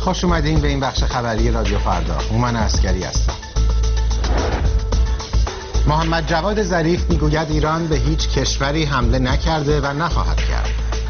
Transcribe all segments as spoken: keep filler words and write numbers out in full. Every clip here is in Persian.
خوش اومدین به این بخش خبری رادیو فردا. هومن عسکری هستم. محمد جواد ظریف میگوید ایران به هیچ کشوری حمله نکرده و نخواهد کرد.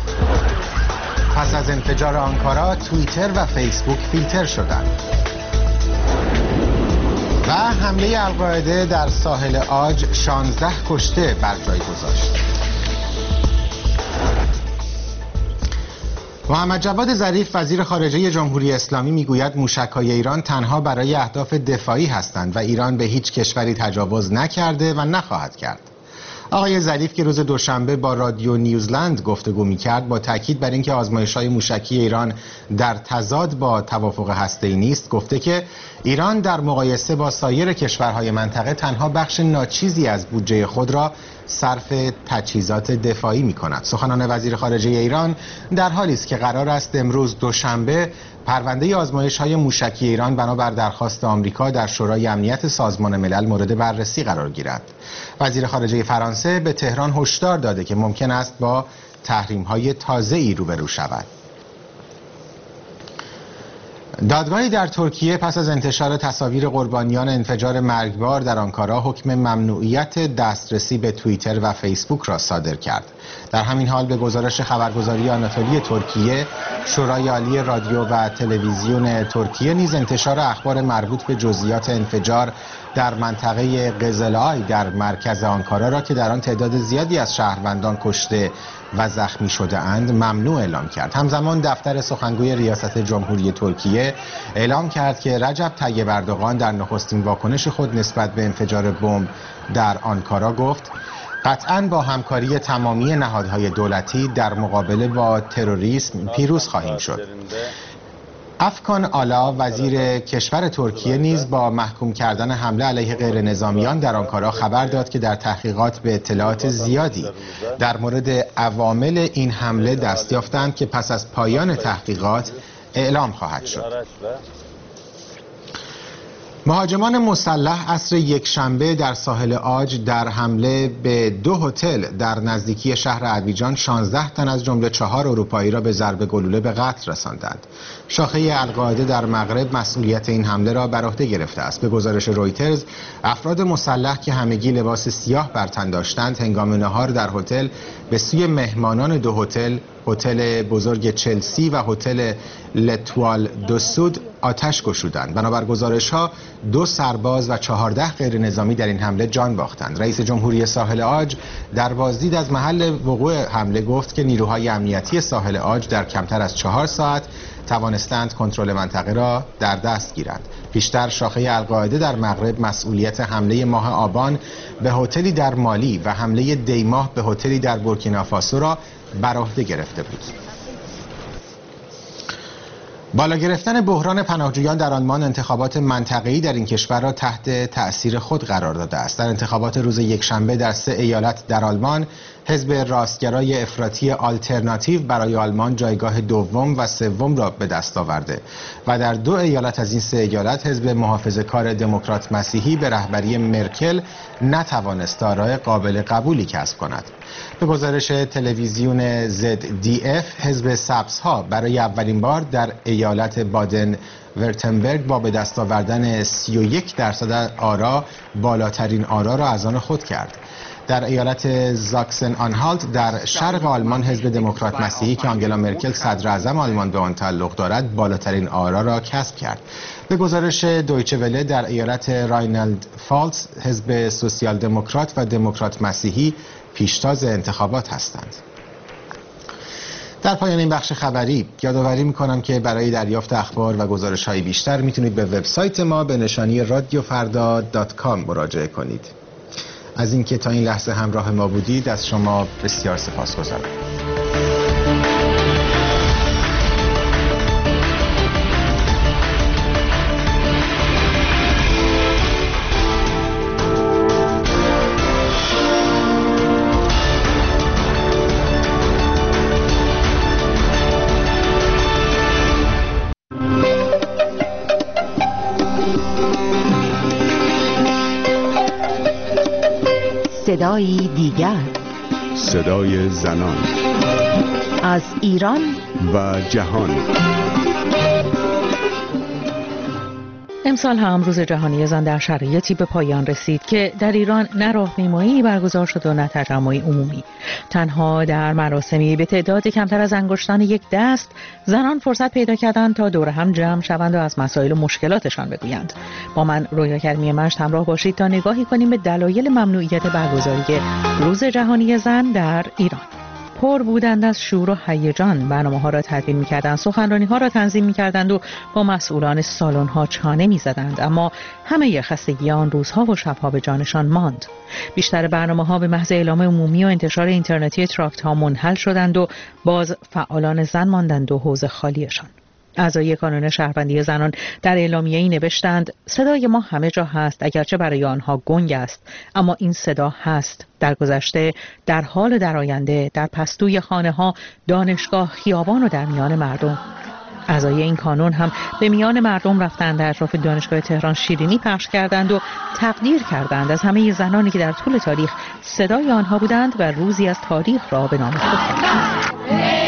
پس از انفجار آنکارا توییتر و فیسبوک فیلتر شدند. و حمله القاعده در ساحل عاج شانزده کشته بر جای گذاشت. محمد جواد ظریف وزیر خارجه جمهوری اسلامی میگوید موشک‌های ایران تنها برای اهداف دفاعی هستند و ایران به هیچ کشوری تجاوز نکرده و نخواهد کرد. آقای ظریف که روز دوشنبه با رادیو نیوزلند گفتگو می‌کرد با تاکید بر اینکه آزمایش‌های موشکی ایران در تضاد با توافق هسته‌ای نیست، گفته که ایران در مقایسه با سایر کشورهای منطقه تنها بخش ناچیزی از بودجه خود را صرف تجهیزات دفاعی می‌کند. سخنان وزیر خارجه ایران در حالی است که قرار است امروز دوشنبه پرونده آزمایش‌های موشکی ایران بنابر درخواست آمریکا در شورای امنیت سازمان ملل مورد بررسی قرار گیرد. وزیر خارجه فرانسه به تهران هشدار داده که ممکن است با تحریم‌های تازه‌ای روبرو شود. دادگاهی در ترکیه پس از انتشار تصاویر قربانیان انفجار مرگبار در آنکارا حکم ممنوعیت دسترسی به توییتر و فیسبوک را صادر کرد. در همین حال به گزارش خبرگزاری آناتولی ترکیه، شورای عالی رادیو و تلویزیون ترکیه نیز انتشار اخبار مربوط به جزئیات انفجار در منطقه قزل‌آی در مرکز آنکارا را که در آن تعداد زیادی از شهروندان کشته و زخمی شده اند ممنوع اعلام کرد. همزمان دفتر سخنگوی ریاست جمهوری ترکیه اعلام کرد که رجب طیب اردوغان در نخستین واکنش خود نسبت به انفجار بمب در آنکارا گفت قطعاً با همکاری تمامی نهادهای دولتی در مقابله با تروریسم پیروز خواهیم شد. افکان آلا وزیر کشور ترکیه نیز با محکوم کردن حمله علیه غیر نظامیان در آنکارا خبر داد که در تحقیقات به اطلاعات زیادی در مورد عوامل این حمله دست یافتند که پس از پایان تحقیقات اعلام خواهد شد. مهاجمان مسلح عصر یکشنبه در ساحل عاج در حمله به دو هتل در نزدیکی شهر ابیجان شانزده تن از جمله چهار اروپایی را به ضرب گلوله به قتل رساندند. شاخه القاعده در مغرب مسئولیت این حمله را بر عهده گرفته است. به گزارش رویترز افراد مسلح که همگی لباس سیاه بر تن داشتند هنگام نهار در هتل به سوی مهمانان دو هتل، هتل بزرگ چلسی و هتل لتوال دو سود آتش گشودند. بنابر گزارش‌ها دو سرباز و چهارده غیر نظامی در این حمله جان باختند. رئیس جمهوری ساحل عاج در بازدید از محل وقوع حمله گفت که نیروهای امنیتی ساحل عاج در کمتر از چهار ساعت توانستند کنترل منطقه را در دست گیرند. پیشتر شاخه القاعده در مغرب مسئولیت حمله ماه آبان به هتلی در مالی و حمله دیماه به هتلی در بورکینافاسو را بر عهده گرفته بود. بالا گرفتن بحران پناهجویان در آلمان انتخابات منطقه‌ای در این کشور را تحت تأثیر خود قرار داده است. در انتخابات روز یکشنبه در سه ایالت در آلمان، حزب راستگرای افراطی آلترناتیو برای آلمان جایگاه دوم و سوم را به دست آورده و در دو ایالت از این سه ایالت حزب محافظه‌کار دموکرات مسیحی به رهبری مرکل نتوانست آرای قابل قبولی کسب کند. به گزارش تلویزیون زد دی اف، حزب سبزها برای اولین بار در ایالت بادن ورتنبرگ با به دست آوردن سی و یک درصد آرا بالاترین آرا را از آن خود کرد. در ایالت زاکسن آنهالت در شرق آلمان حزب دموکرات مسیحی که آنگلا مرکل صدر اعظم آلمان به آن تعلق دارد بالاترین آرا را کسب کرد. به گزارش دویچه وله در ایالت راینلد فالتس حزب سوسیال دموکرات و دموکرات مسیحی پیشتاز انتخابات هستند. در پایان این بخش خبری یادآوری می‌کنم که برای دریافت اخبار و گزارش‌های بیشتر میتونید به وبسایت ما به نشانی رادیو فردا دات کام مراجعه کنید. از اینکه تا این لحظه همراه ما بودید از شما بسیار سپاسگزارم. صدایی دیگر، صدای زنان از ایران و جهان. امسال هم روز جهانی زن در شرایطی به پایان رسید که در ایران نه راهپیمایی برگزار شد و نه تجمع عمومی. تنها در مراسمی به تعداد کمتر از انگشتان یک دست زنان فرصت پیدا کردند تا دور هم جمع شوند و از مسائل و مشکلاتشان بگویند. با من رویا کریمی مشت همراه باشید تا نگاهی کنیم به دلایل ممنوعیت برگزاری روز جهانی زن در ایران. پر بودند از شور و هیجان، برنامه‌ها را تدوین می‌کردند، سخنرانی‌ها را تنظیم می‌کردند و با مسئولان سالن‌ها چانه می‌زدند، اما همه خستگی آن روزها و شب‌ها به جانشان ماند. بیشتر برنامه‌ها به محض اعلام عمومی و انتشار اینترنتی تراکت‌ها منحل شدند و باز فعالان زن ماندند و حوض خالیشان. اعضای کانون شهروندی زنان در اعلامیه‌ای نوشتند صدای ما همه جا هست، اگرچه برای آنها گنگ است، اما این صدا هست. در گذشته، در حال و در آینده، در پستوی خانه‌ها، دانشگاه، خیابان و در میان مردم. اعضای این کانون هم به میان مردم رفتند، در اطراف دانشگاه تهران شیرینی پخش کردند و تقدیر کردند از همه زنانی که در طول تاریخ صدای آنها بودند و روزی از تاریخ را به نام خود کردند.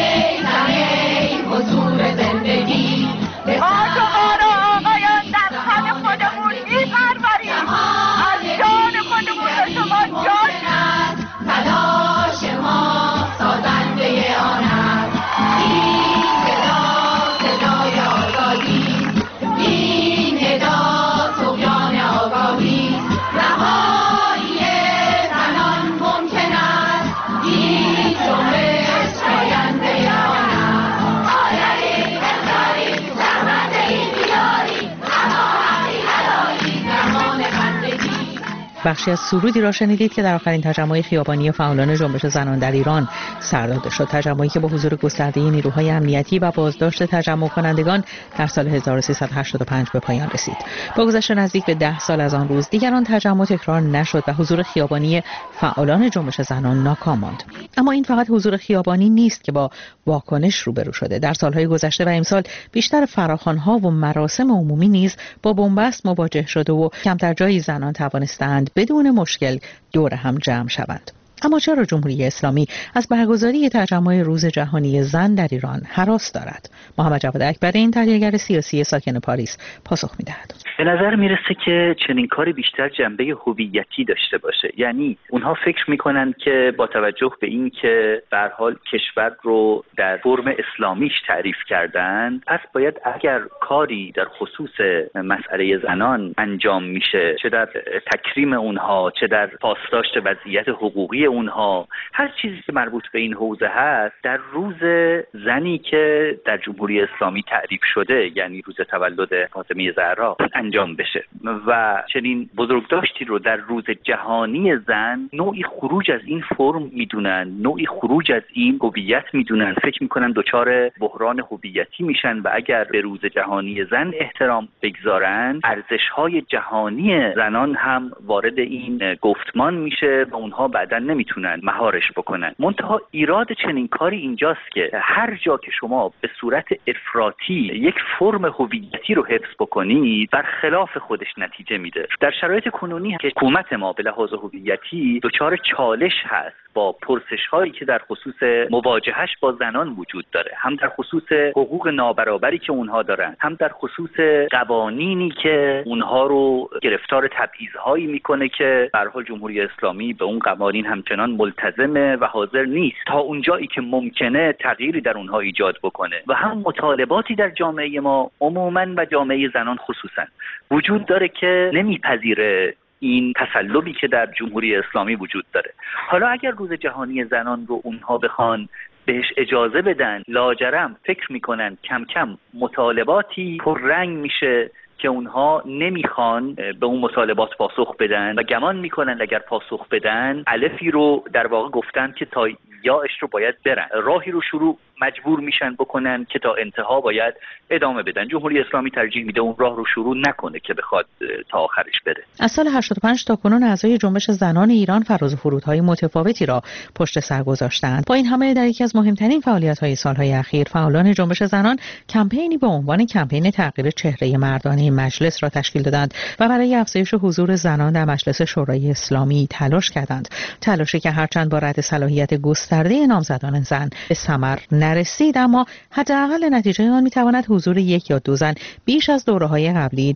بخشی از سرودی را شنیدید که در آخرین تجمع خیابانی فعالان جنبش زنان در ایران سر داده شد. تجمعی که با حضور گسترده نیروهای امنیتی و بازداشت تجمع کنندگان در سال هزار و سیصد و هشتاد و پنج به پایان رسید. با گذشت نزدیک به ده سال از آن روز دیگر آن تجمع تکرار نشد و حضور خیابانی فعالان جنبش زنان ناکام ماند. اما این فقط حضور خیابانی نیست که با واکنش روبرو شده. در سالهای گذشته و امسال بیشتر فراخوان‌ها و مراسم عمومی نیز با بنبست مواجه شده و کمتر جایی زنان توانستند بدون مشکل دور هم جمع شوند. اما چرا جمهوری اسلامی از برگزاری تجمع روز جهانی زن در ایران هراس دارد؟ محمد جواد اکبری، تحلیلگر سیاسی ساکن پاریس، پاسخ می‌دهد. به نظر میرسه که چنین کاری بیشتر جنبه هویتی داشته باشه. یعنی اونها فکر میکنن که با توجه به این که به هر حال کشور رو در فرم اسلامیش تعریف کردن، پس باید اگر کاری در خصوص مسئله زنان انجام میشه، چه در تکریم اونها، چه در پاسداشت وضعیت حقوقی اونها، هر چیزی که مربوط به این حوزه هست، در روز زنی که در جمهوری اسلامی تعریف شده، یعنی روز تولد فاطمه زهرا، انجام بشه. و چنین بزرگداشتی رو در روز جهانی زن نوعی خروج از این فرم میدونن، نوعی خروج از این هویت میدونن. فکر میکنن دچار بحران هویتی میشن و اگر به روز جهانی زن احترام بگذارن، ارزش‌های جهانی زنان هم وارد این گفتمان میشه و اونها بعداً نمیتونن مهارش بکنن. منتها ایراد چنین کاری اینجاست که هر جا که شما به صورت افراطی یک فرم هویتی رو حفظ بکنید، برخلاف خودش نتیجه میده. در شرایط کنونی که حکومت ما به لحاظ هویتی دچار چالش هست با پرسش هایی که در خصوص مواجهش با زنان وجود داره، هم در خصوص حقوق نابرابری که اونها دارن، هم در خصوص قوانینی که اونها رو گرفتار تبعیض‌هایی میکنه که به هر حال جمهوری اسلامی به اون قوانین همچنان ملتزمه و حاضر نیست تا اونجایی که ممکنه تغییری در اونها ایجاد بکنه. و هم مطالباتی در جامعه ما عموماً و جامعه زنان خصوصاً وجود داره که نمیپذیره این تسلبی که در جمهوری اسلامی وجود داره. حالا اگر روز جهانی زنان رو اونها بخوان بهش اجازه بدن، لاجرم فکر میکنن کم کم مطالباتی پررنگ میشه که اونها نمیخوان به اون مطالبات پاسخ بدن و گمان میکنن اگر پاسخ بدن الفی رو در واقع گفتن که تا یاش رو باید برن، راهی رو شروع مجبور میشن بکنن که تا انتها باید ادامه بدن. جمهوری اسلامی ترجیح میده اون راه رو شروع نکنه که بخواد تا آخرش بره. از سال هشتاد و پنج تا کنون اعضای جنبش زنان ایران فراز و فرودهای متفاوتی را پشت سر گذاشتند. با این همه در یکی از مهمترین فعالیت‌های سالهای اخیر، فعالان جنبش زنان کمپینی به عنوان کمپین تغییر چهره مردانه مجلس را تشکیل دادند و برای افزایش حضور زنان در مجلس شورای اسلامی تلاش کردند. تلاشی که هرچند با رد صلاحیت گسترده نامزدان زن به ثمر نرسید، اما حداقل نتیجه آن میتواند حضور یک یا دو زن بیش از دوره‌های قبلی در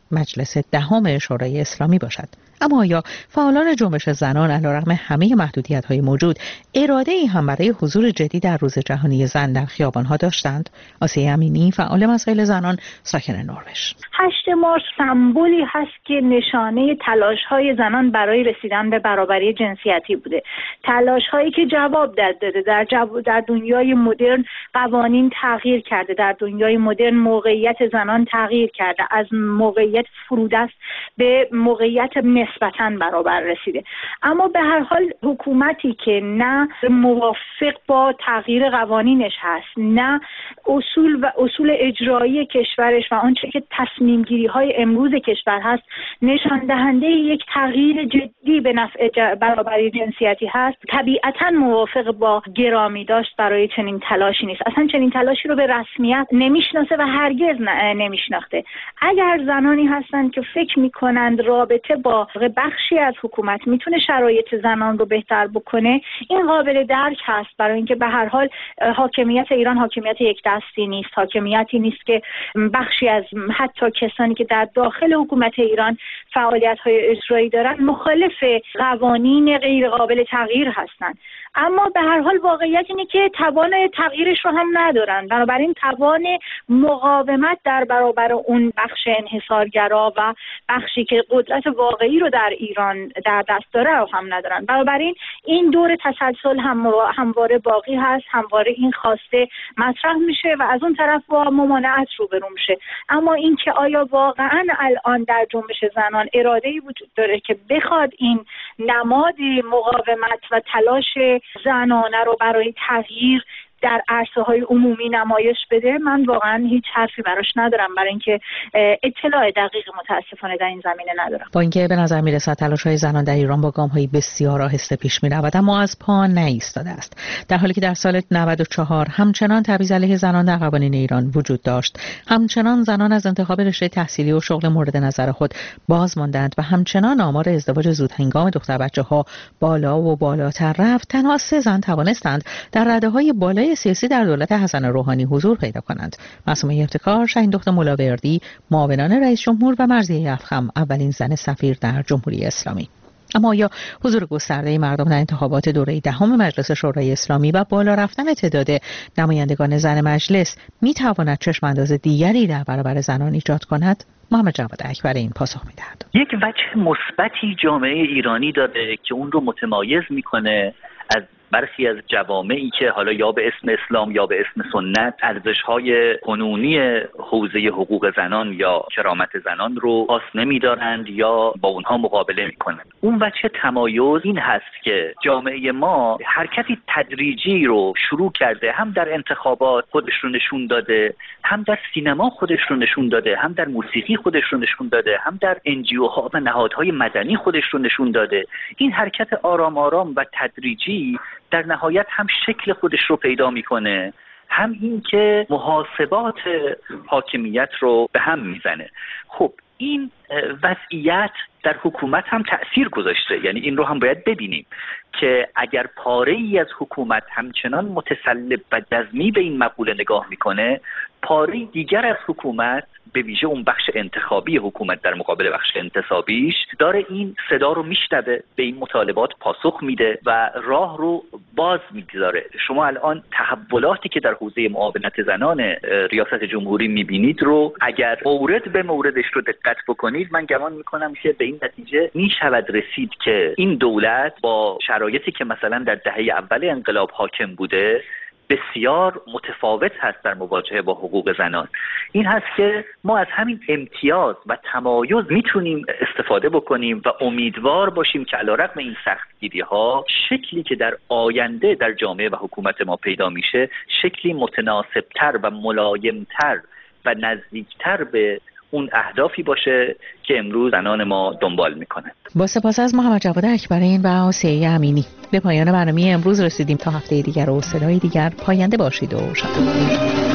مجلس دهم شورای اسلامی باشد. اما آیا فعالان جنبش زنان علیرغم همه محدودیت‌های موجود اراده ای هم برای حضور جدی در روز جهانی زن در خیابان‌ها داشتند؟ آسیه امینی، فعال مسائل زنان ساکن نروژ: هشت مارس سمبولی هست که نشانه تلاش‌های زنان برای رسیدن به برابری جنسیتی بوده. تلاش‌هایی که جواب داده. در جواب در دنیای مدرن قوانین تغییر کرده، در دنیای مدرن موقعیت زنان تغییر کرده، از موقعیت فرودست به موقعیت نسبتاً برابر رسیده. اما به هر حال حکومتی که نه موافق با تغییر قوانینش هست، نه اصول و اصول اجرایی کشورش و آنچه که تصمیم گیری های امروز کشور هست نشان دهنده یک تغییر جدی به نفع برابری جنسیتی هست، طبیعتاً موافق با گرامی داشت برای چنین تلاشی نیست. اصلا چنین تلاشی رو به رسمیت نمیشناسه و هرگز نمیشناخته. اگر زنانی هستند که فکر میکنند رابطه با بخشی از حکومت میتونه شرایط زنان رو بهتر بکنه، این قابل درک هست، برای اینکه به هر حال حاکمیت ایران حاکمیت یک دستی نیست، حاکمیتی نیست که بخشی از حتی کسانی که در داخل حکومت ایران فعالیت‌های اجرایی دارن مخالف قوانین غیر قابل تغییر هستند. اما به هر حال واقعیت اینه که توان تغییرش رو هم ندارن، بنابراین توان مقاومت در برابر اون بخش انحصارگرا و بخشی که قدرت واقعی رو در ایران در دست داره رو هم ندارن. بنابراین این دور تسلسل هم همواره باقی هست، همواره این خواسته مطرح میشه و از اون طرف با ممانعت روبرو میشه. اما این که آیا واقعا الان در جنبش زنان اراده‌ای وجود داره که بخواد این نماد مقاومت و تلاش زنانه رو برای تغییر در عرصه‌های عمومی نمایش بده، من واقعا هیچ حرفی براش ندارم، برای اینکه اطلاع دقیق متاسفانه در این زمینه ندارم. با اینکه به نظر میرسد تلاش‌های زنان در ایران با گام‌های بسیار آهسته پیش می‌رود، اما از پا نایستاده است. در حالی که در سال نود و چهار همچنان تبعیض علیه زنان در قوانین ایران وجود داشت، همچنان زنان از انتخاب رشته تحصیلی و شغل مورد نظر خود باز ماندند و همچنان آمار ازدواج زودهنگام دختر بچه‌ها بالا و بالاتر رفت، تنها سه زن توانستند در رده‌های بالای سیاسی در دولت حسن روحانی حضور پیدا کنند: معصومه ابتکار، شهین دختر ملاوردی، معاونان رئیس جمهور و مرضیه افخم، اولین زن سفیر در جمهوری اسلامی. اما آیا حضور گسترده مردم در انتخابات دوره دهم مجلس شورای اسلامی و بالا رفتن تعداد نمایندگان زن مجلس می تواند چشم انداز دیگری در برابر زنان ایجاد کند؟ محمد جواد اکبر این پاسخ می‌دهد. یک وجه مثبتی جامعه ایرانی داره که اون رو متمایز می‌کنه از برخی از جوامعی که حالا یا به اسم اسلام یا به اسم سنت ارزش‌های قانونی حوزه حقوق زنان یا کرامت زنان رو پاس نمی‌دارند یا با اونها مقابله می‌کنند. اون وجه تمایز این هست که جامعه ما حرکتی تدریجی رو شروع کرده، هم در انتخابات خودش رو نشون داده، هم در سینما خودش رو نشون داده، هم در موسیقی خودش رو نشون داده، هم در انجیوها و نهادهای مدنی خودش رو نشون داده. این حرکت آرام آرام و تدریجی در نهایت هم شکل خودش رو پیدا میکنه، هم این که محاسبات حاکمیت رو به هم میزنه. خب این وضعیت در حکومت هم تأثیر گذاشته، یعنی این رو هم باید ببینیم که اگر پاره ای از حکومت همچنان متسلب و جزمی به این مقوله نگاه میکنه، پاره دیگر از حکومت به ویژه اون بخش انتخابی حکومت در مقابل بخش انتصابیش داره این صدا رو میشنوه، به این مطالبات پاسخ میده و راه رو باز میگذاره. شما الان تحولاتی که در حوزه معاونت زنان ریاست جمهوری میبینید رو اگر مورد به موردش رو دقت بکنید، من گمان میکنم که به این نتیجه میشود رسید که این دولت با شرایطی که مثلا در دهه اول انقلاب حاکم بوده بسیار متفاوت هست در مواجهه با حقوق زنان. این هست که ما از همین امتیاز و تمایز میتونیم استفاده بکنیم و امیدوار باشیم که علیرغم این سختگیری ها شکلی که در آینده در جامعه و حکومت ما پیدا میشه شکلی متناسبتر و ملایمتر و نزدیکتر به اون اهدافی باشه که امروز زنان ما دنبال میکنند. با سپاس از محمد جواد اکبرین و آسیه امینی به پایان برنامه امروز رسیدیم. تا هفته دیگر و صدای دیگر پاینده باشید و شاد باشید.